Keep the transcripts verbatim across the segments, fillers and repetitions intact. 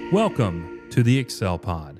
Welcome to the Excel Pod.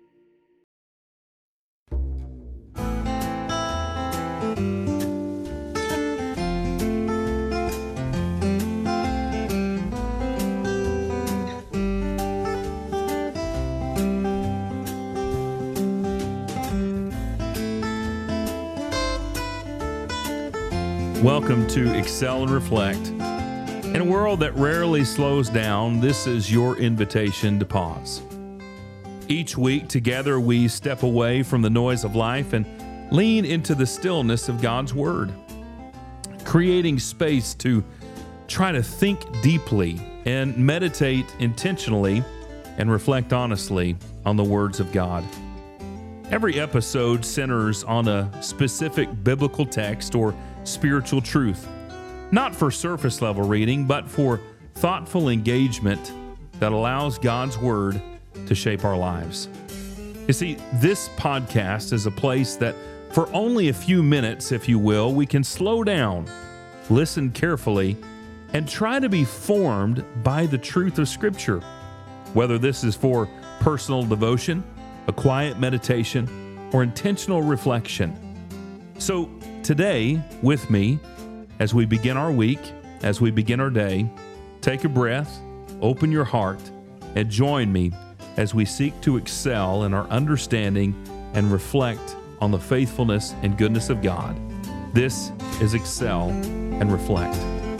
Welcome to Excel and Reflect. In a world that rarely slows down, this is your invitation to pause. Each week, together, we step away from the noise of life and lean into the stillness of God's Word, creating space to try to think deeply and meditate intentionally and reflect honestly on the words of God. Every episode centers on a specific biblical text or spiritual truth, not for surface level reading, but for thoughtful engagement that allows God's Word to shape our lives. You see, this podcast is a place that for only a few minutes, if you will, we can slow down, listen carefully, and try to be formed by the truth of Scripture. Whether this is for personal devotion, a quiet meditation, or intentional reflection. So today, with me, as we begin our week, as we begin our day, take a breath, open your heart, and join me as we seek to excel in our understanding and reflect on the faithfulness and goodness of God. This is Excel and Reflect.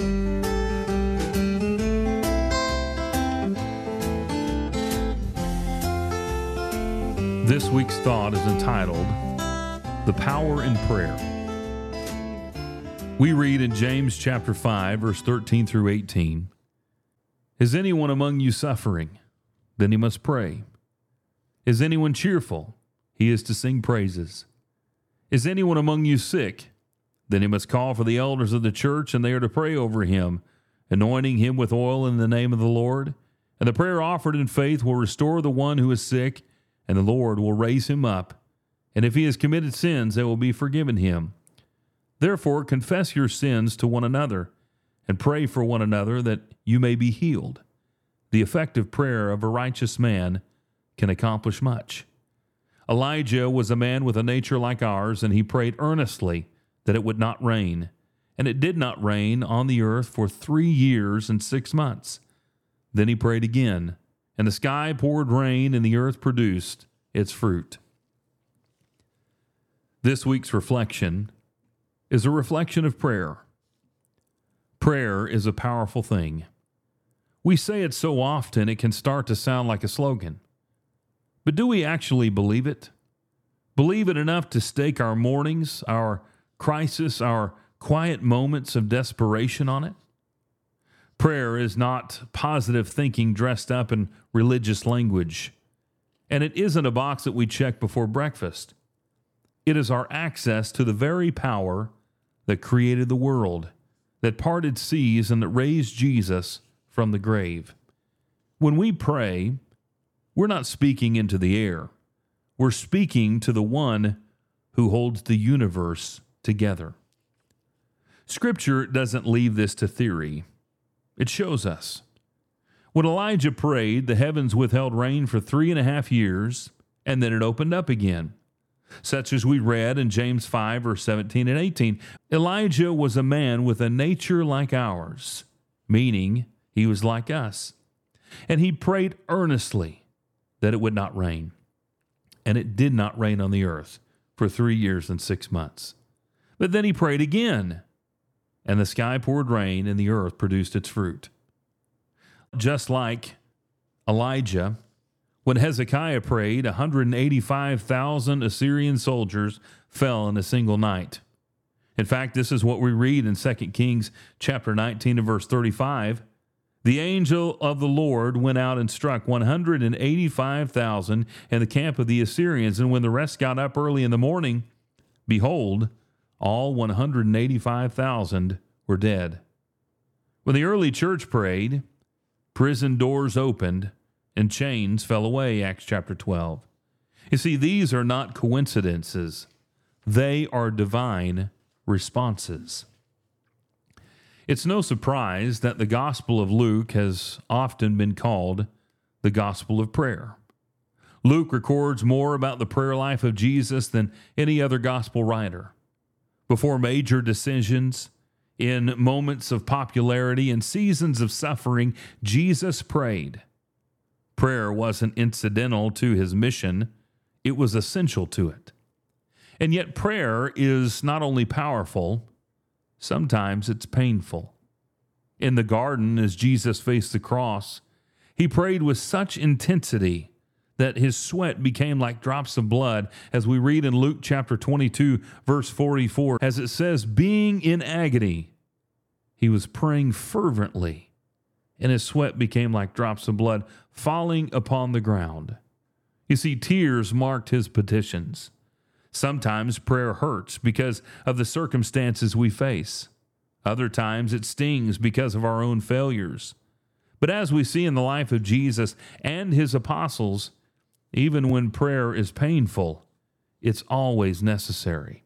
This week's thought is entitled, The Power in Prayer. We read in James chapter five, verse thirteen through eighteen, Is anyone among you suffering? Then he must pray. Is anyone cheerful? He is to sing praises. Is anyone among you sick? Then he must call for the elders of the church, and they are to pray over him, anointing him with oil in the name of the Lord. And the prayer offered in faith will restore the one who is sick, and the Lord will raise him up. And if he has committed sins, they will be forgiven him. Therefore, confess your sins to one another and pray for one another that you may be healed. The effective prayer of a righteous man can accomplish much. Elijah was a man with a nature like ours, and he prayed earnestly that it would not rain. And it did not rain on the earth for three years and six months. Then he prayed again, and the sky poured rain, and the earth produced its fruit. This week's reflection is a reflection of prayer. Prayer is a powerful thing. We say it so often it can start to sound like a slogan. But do we actually believe it? Believe it enough to stake our mornings, our crisis, our quiet moments of desperation on it? Prayer is not positive thinking dressed up in religious language. And it isn't a box that we check before breakfast. It is our access to the very power that created the world, that parted seas, and that raised Jesus from the grave. When we pray, we're not speaking into the air. We're speaking to the one who holds the universe together. Scripture doesn't leave this to theory. It shows us. When Elijah prayed, the heavens withheld rain for three and a half years, and then it opened up again. Such as we read in James five, verse seventeen and eighteen. Elijah was a man with a nature like ours, meaning he was like us. And he prayed earnestly that it would not rain. And it did not rain on the earth for three years and six months. But then he prayed again, and the sky poured rain, and the earth produced its fruit. Just like Elijah, when Hezekiah prayed, one hundred eighty-five thousand Assyrian soldiers fell in a single night. In fact, this is what we read in Second Kings chapter nineteen and verse thirty-five. The angel of the Lord went out and struck one hundred eighty-five thousand in the camp of the Assyrians, and when the rest got up early in the morning, behold, all one hundred eighty-five thousand were dead. When the early church prayed, prison doors opened, and chains fell away, Acts chapter twelve. You see, these are not coincidences. They are divine responses. It's no surprise that the Gospel of Luke has often been called the gospel of prayer. Luke records more about the prayer life of Jesus than any other gospel writer. Before major decisions, in moments of popularity and seasons of suffering, Jesus prayed. Prayer wasn't incidental to his mission, it was essential to it. And yet prayer is not only powerful, sometimes it's painful. In the garden, as Jesus faced the cross, he prayed with such intensity that his sweat became like drops of blood, as we read in Luke chapter twenty-two, verse forty-four, as it says, being in agony, he was praying fervently, and his sweat became like drops of blood falling upon the ground. You see, tears marked his petitions. Sometimes prayer hurts because of the circumstances we face. Other times it stings because of our own failures. But as we see in the life of Jesus and his apostles, even when prayer is painful, it's always necessary.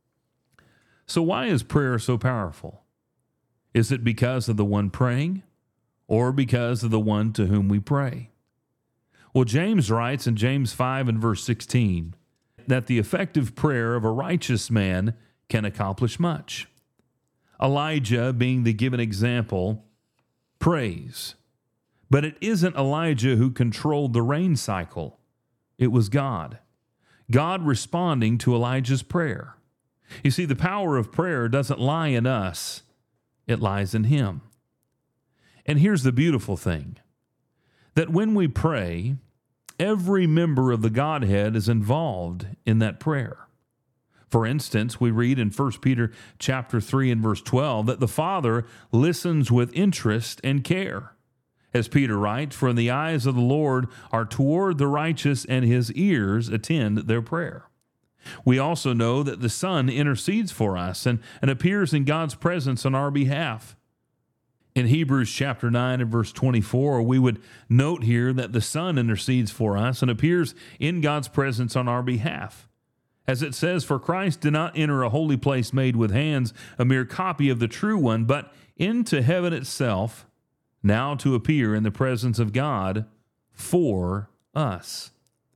So why is prayer so powerful? Is it because of the one praying, or because of the one to whom we pray? Well, James writes in James five and verse sixteen that the effective prayer of a righteous man can accomplish much. Elijah, being the given example, prays. But it isn't Elijah who controlled the rain cycle. It was God. God responding to Elijah's prayer. You see, the power of prayer doesn't lie in us. It lies in him. And here's the beautiful thing, that when we pray, every member of the Godhead is involved in that prayer. For instance, we read in First Peter chapter three and verse twelve that the Father listens with interest and care. As Peter writes, for the eyes of the Lord are toward the righteous, and his ears attend their prayer. We also know that the Son intercedes for us and, and appears in God's presence on our behalf. In Hebrews chapter nine and verse twenty-four, we would note here that the Son intercedes for us and appears in God's presence on our behalf. As it says, for Christ did not enter a holy place made with hands, a mere copy of the true one, but into heaven itself, now to appear in the presence of God for us.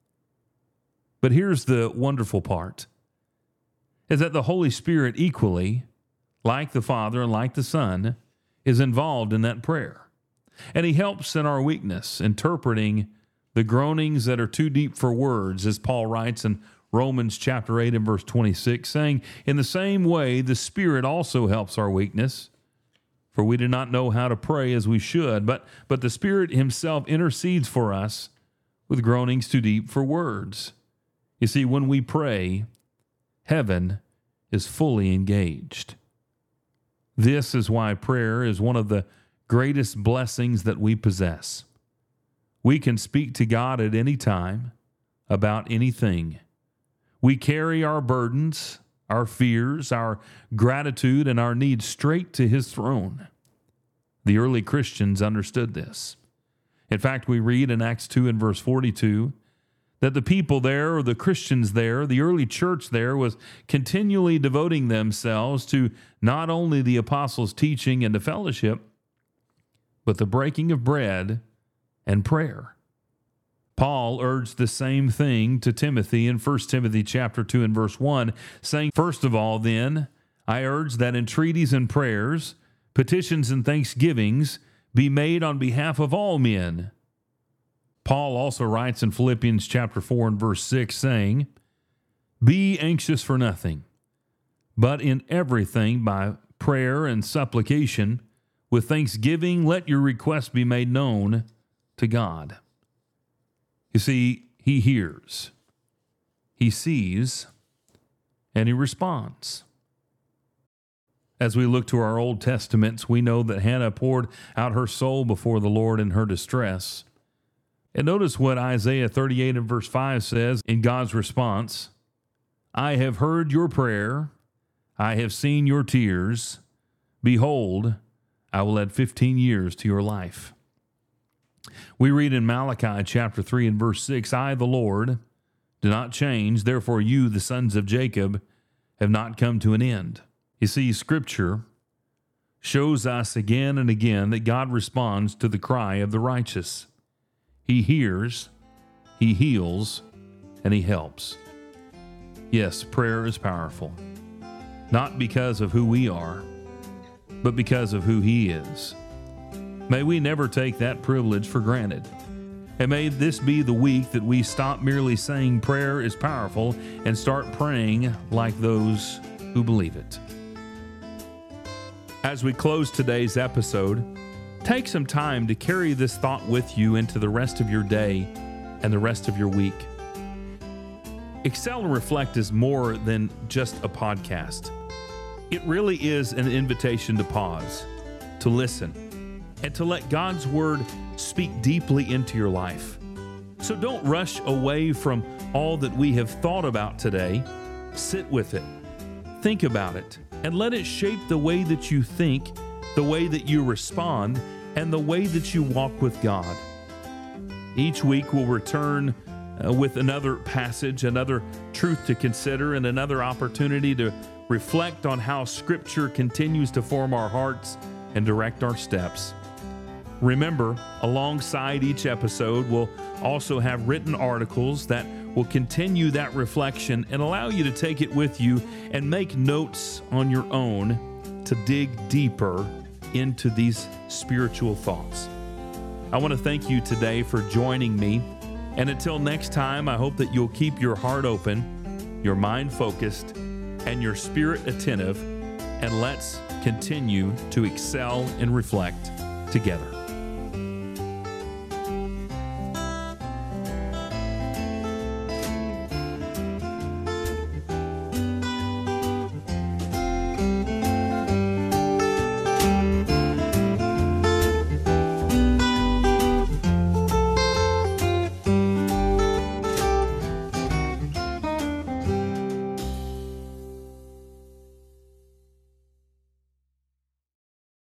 But here's the wonderful part, is that the Holy Spirit equally, like the Father and like the Son, is involved in that prayer. And he helps in our weakness, interpreting the groanings that are too deep for words, as Paul writes in Romans chapter eight and verse twenty-six, saying, in the same way, the Spirit also helps our weakness, for we do not know how to pray as we should, but, but the Spirit himself intercedes for us with groanings too deep for words. You see, when we pray, heaven is fully engaged. This is why prayer is one of the greatest blessings that we possess. We can speak to God at any time about anything. We carry our burdens, our fears, our gratitude, and our needs straight to his throne. The early Christians understood this. In fact, we read in Acts two and verse forty-two that the people there, or the Christians there, the early church there, was continually devoting themselves to not only the apostles' teaching and the fellowship, but the breaking of bread and prayer. Paul urged the same thing to Timothy in First Timothy chapter two and verse one, saying, first of all, then, I urge that entreaties and prayers, petitions and thanksgivings be made on behalf of all men. Paul also writes in Philippians chapter four and verse six, saying, be anxious for nothing, but in everything by prayer and supplication, with thanksgiving, let your requests be made known to God. You see, he hears, he sees, and he responds. As we look to our Old Testaments, we know that Hannah poured out her soul before the Lord in her distress. And notice what Isaiah thirty-eight and verse five says in God's response. I have heard your prayer. I have seen your tears. Behold, I will add fifteen years to your life. We read in Malachi chapter three and verse six, I, the Lord, do not change. Therefore you, the sons of Jacob, have not come to an end. You see, Scripture shows us again and again that God responds to the cry of the righteous. He hears, He heals, and He helps. Yes, prayer is powerful, not because of who we are, but because of who He is. May we never take that privilege for granted. And may this be the week that we stop merely saying prayer is powerful and start praying like those who believe it. As we close today's episode, take some time to carry this thought with you into the rest of your day and the rest of your week. Excel and Reflect is more than just a podcast. It really is an invitation to pause, to listen, and to let God's Word speak deeply into your life. So don't rush away from all that we have thought about today. Sit with it, think about it, and let it shape the way that you think, the way that you respond, and the way that you walk with God. Each week we'll return uh, with another passage, another truth to consider, and another opportunity to reflect on how Scripture continues to form our hearts and direct our steps. Remember, alongside each episode, we'll also have written articles that will continue that reflection and allow you to take it with you and make notes on your own to dig deeper into these spiritual thoughts. I want to thank you today for joining me. And until next time, I hope that you'll keep your heart open, your mind focused, and your spirit attentive. And let's continue to excel and reflect together.